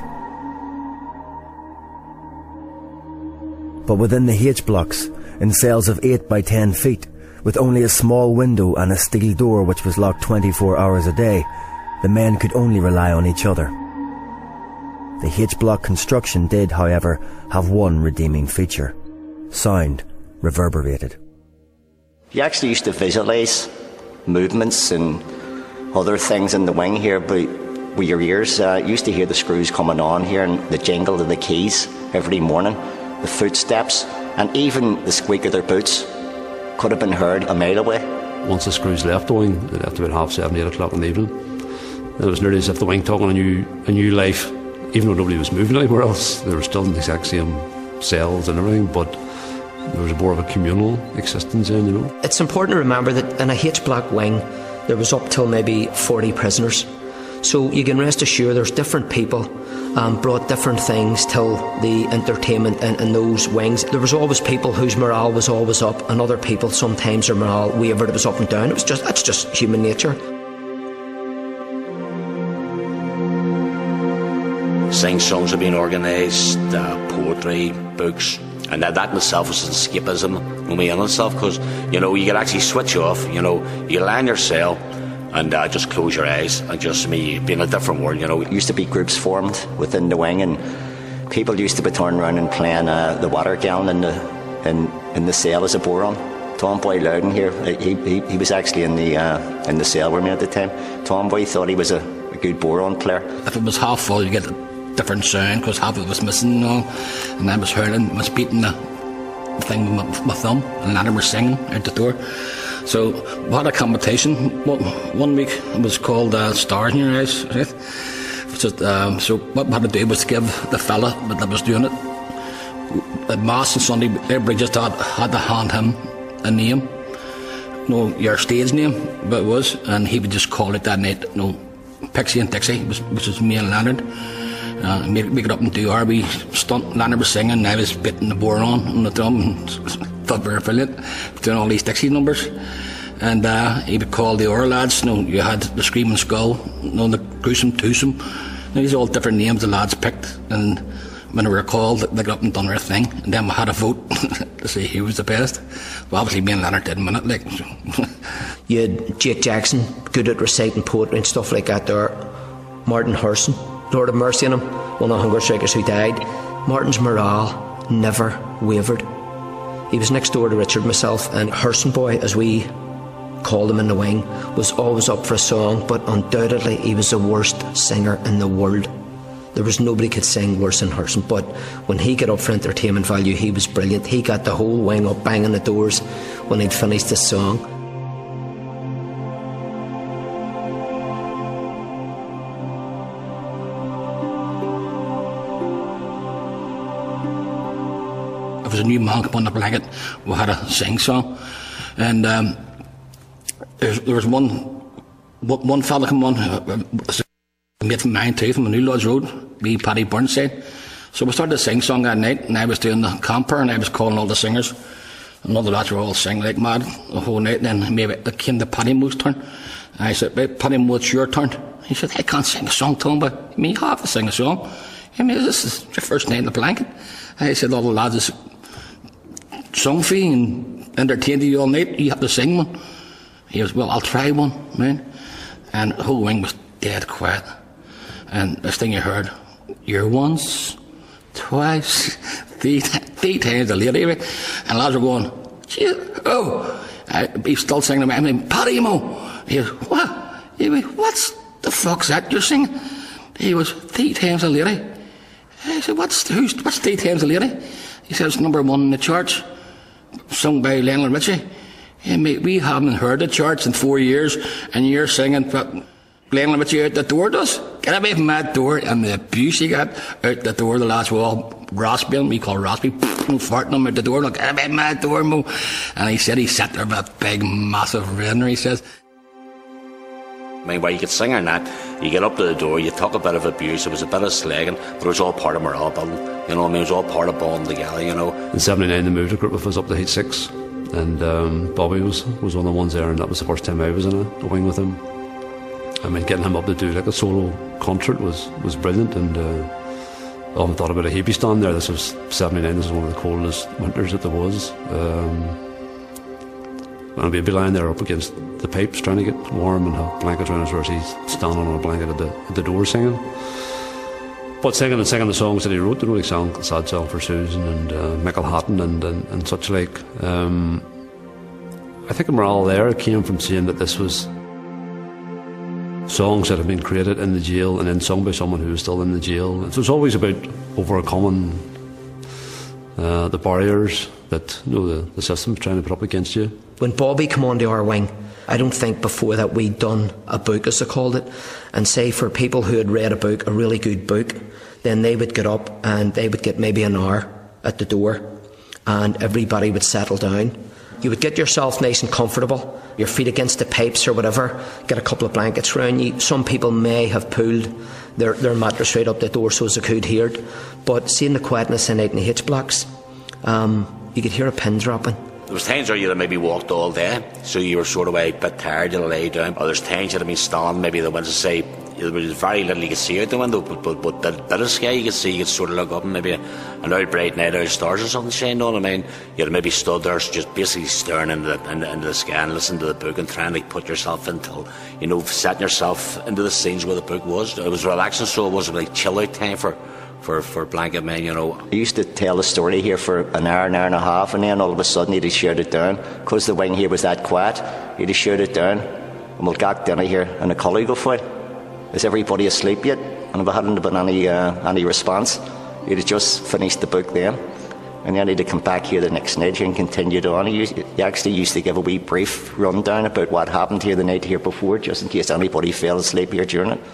But within the H blocks, in cells of 8 by 10 feet, with only a small window and a steel door which was locked 24 hours a day, the men could only rely on each other. The H-block construction did, however, have one redeeming feature. Sound reverberated. You actually used to visualise movements and other things in the wing here, but with your ears, you used to hear the screws coming on here and the jingle of the keys every morning, the footsteps, and even the squeak of their boots. could have been heard a mile away. Once the screws left the wing, they left about 7:30, 8 o'clock in the evening. It was nearly as if the wing took on a new life. Even though nobody was moving anywhere else, they were still in the exact same cells and everything, but there was more of a communal existence in, you know. It's important to remember that in a H-block wing, there was up till maybe 40 prisoners. So you can rest assured there's different people brought different things till the entertainment in those wings. There was always people whose morale was always up, and other people sometimes their morale wavered, it was up and down. That's just human nature. Sing-songs have been organised, poetry, books, and that in itself was escapism on me in itself, because, you know, you could actually switch off, you know, you lie in your cell and just close your eyes and just be in a different world, you know. There used to be groups formed within the wing, and people used to be turning around and playing the water gallon in the cell as a boron. Tomboy Loudon here, he was actually in the cell with me at the time. Tomboy thought he was a good boron player. If it was half full, you get a different sound because half of it was missing, you know, and I was hurling, was beating the thing with my thumb, and then I was singing out the door. So we had a competition. One week it was called Stars in Your Eyes, right? So what we had to do was give the fella that was doing it at Mass on Sunday, everybody just had to hand him a name, no, your stage name, but it was, and he would just call it that night, no, Pixie and Dixie, which was me and Leonard. Make it up and do our wee stunt. Leonard was singing, and I was beating the boron on the drum, and thought we were brilliant, doing all these Dixie numbers. And he would call the other lads, you know, you had the Screaming Skull, you know, the Gruesome Twosome. These are all different names the lads picked, and when they were called, they got up and done their thing, and then we had a vote to see who was the best. Well, obviously me and Leonard didn't win it, like. You had Jake Jackson, good at reciting poetry and stuff like that there. Martin Hurson, Lord have mercy on him, one of the hunger strikers who died. Martin's morale never wavered. He was next door to Richard and myself, and Hurson boy, as we called him in the wing, was always up for a song, but undoubtedly he was the worst singer in the world. There was nobody could sing worse than Hurson, but when he got up for entertainment value, he was brilliant. He got the whole wing up banging the doors when he'd finished his song. If there was a new man come on the blanket, we had a sing song, and there was one fella come on, a mate from mine too, from the New Lodge Road, me Paddy Burnside. So we started to sing song that night, and I was doing the camper, and I was calling all the singers, and all the lads were all singing like mad the whole night. And then maybe it came to Paddy Moo's turn, and I said, "Right, Paddy Moo, it's your turn." He said, "I can't sing a song to him, but I mean, you have to sing a song. I mean, this is your first night in the blanket." And I said, "All the lads is sung for you and entertained you all night. You have to sing one." He goes, "Well, I'll try one, man." And the whole wing was dead quiet. And this thing you heard, "You're once, twice, three times a lady," right? And lads were going, "Oh!" He's still singing. I mean, "Paddy Mo." He goes, "What?" He went, "What's the fuck's that you're singing?" He was, "3 times a lady." I said, what's 3 times a lady? He said, "It's number 1 in the charts, sung by Lionel Richie." Hey, mate, we haven't heard the charts in 4 years, and you're singing what Lionel Richie out the door does? Get away from that door. And the abuse he got out the door, the lads were all raspy, we call raspy, farting him out the door, like, "Get away from that door, Mo." And he said he sat there with a big, massive grin, he says. I mean, while you could sing or not, you get up to the door, you talk a bit of abuse, it was a bit of slagging, but it was all part of morale building, you know what I mean? It was all part of bonding together, you know. In 79 they moved a group of us up to H6, and Bobby was one of the ones there, and that was the first time I was in a wing with him. I mean, getting him up to do like a solo concert was brilliant, and I often thought about a heapy stand there. This was 79, this was one of the coldest winters that there was. And we'd be lying there up against the pipes trying to get warm and have blankets around us, whereas he's standing on a blanket at the door singing. But singing the songs that he wrote, you know, like Sad Song for Susan and Michael Hatton and such like. I think the morale there came from seeing that this was songs that had been created in the jail and then sung by someone who was still in the jail. So it's always about overcoming the barriers that the system's trying to put up against you. When Bobby came onto our wing, I don't think before that we'd done a book, as they called it, and say for people who had read a book, a really good book, then they would get up and they would get maybe an hour at the door and everybody would settle down. You would get yourself nice and comfortable, your feet against the pipes or whatever, get a couple of blankets around you. Some people may have pulled their mattress right up the door so as they could hear it, but seeing the quietness in the H blocks, you could hear a pin dropping. There was times where you'd have maybe walked all day, so you were sort of a bit tired, you'd lay down. Or there's times you'd have been standing, maybe the window, say, there was very little you could see out the window, but the bit of sky you could sort of look up and maybe an out bright night out of stars or something shining on. I mean, you'd have maybe stood there just basically staring into the sky and listening to the book and trying to put yourself into, setting yourself into the scenes where the book was. It was relaxing, so it wasn't like chill out time for blanket men, I used to tell the story here for an hour and a half, and then all of a sudden he'd shut it down. Because the wing here was that quiet, he'd shut it down. And we'll get down here and a colleague go for it. Is everybody asleep yet? And if I hadn't been any response, he'd have just finished the book then. And then he'd have come back here the next night and continued on. He actually used to give a wee brief rundown about what happened here the night here before, just in case anybody fell asleep here during it.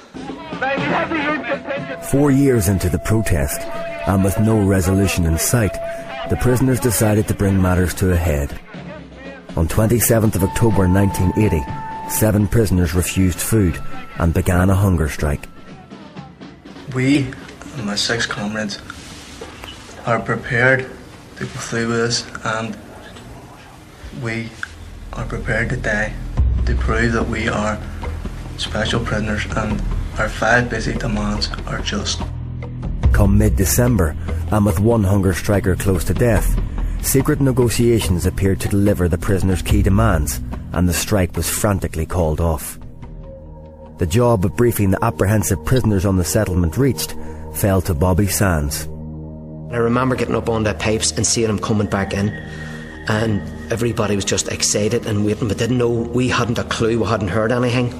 4 years into the protest, and with no resolution in sight, the prisoners decided to bring matters to a head. On 27th of October 1980, 7 prisoners refused food and began a hunger strike. We and my 6 comrades are prepared to go through with this, and we are prepared to die to prove that we are special prisoners and our 5 basic demands are just. Come mid-December, and with one hunger striker close to death, secret negotiations appeared to deliver the prisoners' key demands, and the strike was frantically called off. The job of briefing the apprehensive prisoners on the settlement reached fell to Bobby Sands. I remember getting up on the pipes and seeing him coming back in, and everybody was just excited and waiting, but didn't know, we hadn't a clue, we hadn't heard anything.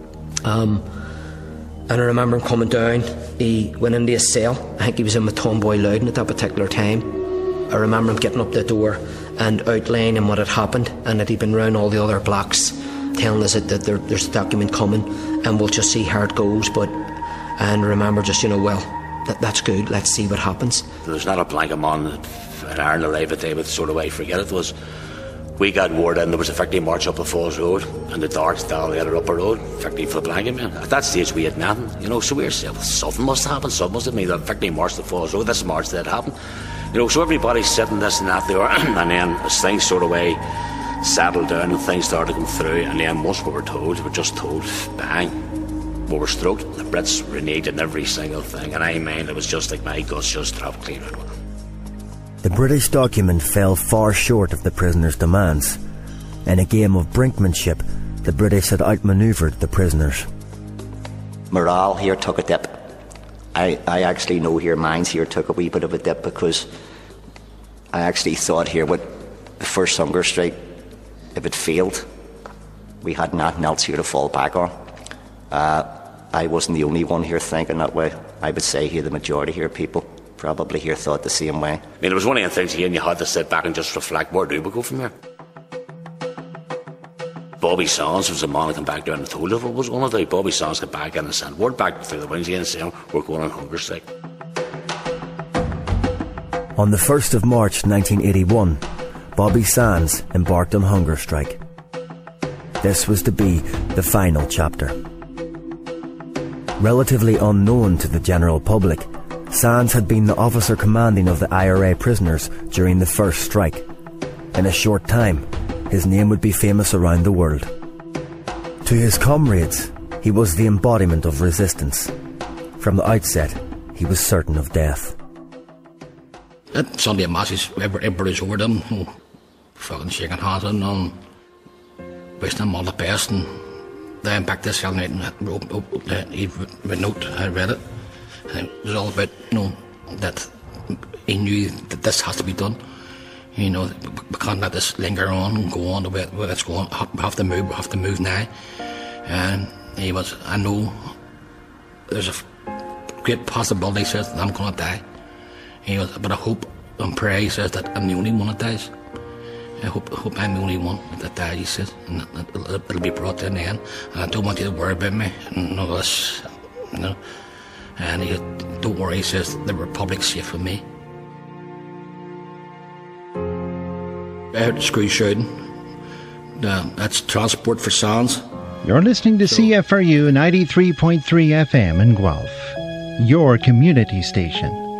And I remember him coming down. He went into his cell. I think he was in with Tomboy Loudon at that particular time. I remember him getting up the door and outlining what had happened, and that he'd been round all the other blocks telling us that there's a document coming and we'll just see how it goes. And I remember just, that's good, let's see what happens. There's not a blanket man in Ireland alive that they would sort of forget it was. We got word in there was a victory march up the Falls Road and the dark style the other upper road, victory for the blanket men. At that stage we had nothing, so we were saying, well, something must happen, something must have made that victory march to the Falls Road, this march that happened. So everybody's sitting this and that there, and then as things sort of settled down and things started to come through, and then once we were just told, bang, we were stroked. The Brits reneged on every single thing, and I mean, it was just like my guts just dropped clean out. The British document fell far short of the prisoners' demands. In a game of brinkmanship, the British had outmanoeuvred the prisoners. Morale here took a dip. I actually know here, mines here took a wee bit of a dip, because I actually thought here with the first hunger strike, if it failed, we had nothing else here to fall back on. I wasn't the only one here thinking that way. I would say here the majority here people probably here thought the same way. I mean, it was one of the things again, you had to sit back and just reflect, where do we go from here? Bobby Sands was a man who came back down and told us what was going to do. Bobby Sands came back in and sent word back through the wings again saying, we're going on hunger strike. On the 1st of March 1981, Bobby Sands embarked on hunger strike. This was to be the final chapter. Relatively unknown to the general public, Sands had been the officer commanding of the IRA prisoners during the first strike. In a short time, his name would be famous around the world. To his comrades, he was the embodiment of resistance. From the outset, he was certain of death. That Sunday masses, everybody's over them, fucking shaking hands and wishing them all the best, and then back this cell night and he read note, I read it, and it was all about, that he knew that this has to be done. We can't let this linger on and go on the way it's going. We have to move now. And I know there's a great possibility, he says, that I'm going to die. But I hope and pray, he says, that I'm the only one that dies. I hope I'm the only one that dies, he says, and that it'll be brought to an end. And I don't want you to worry about me and all this, you know. And he said, don't worry, he says, the Republic's safe with me. I heard the screw shouting. That's Transport for Sands. You're listening to CFRU 93.3 FM in Guelph, your community station.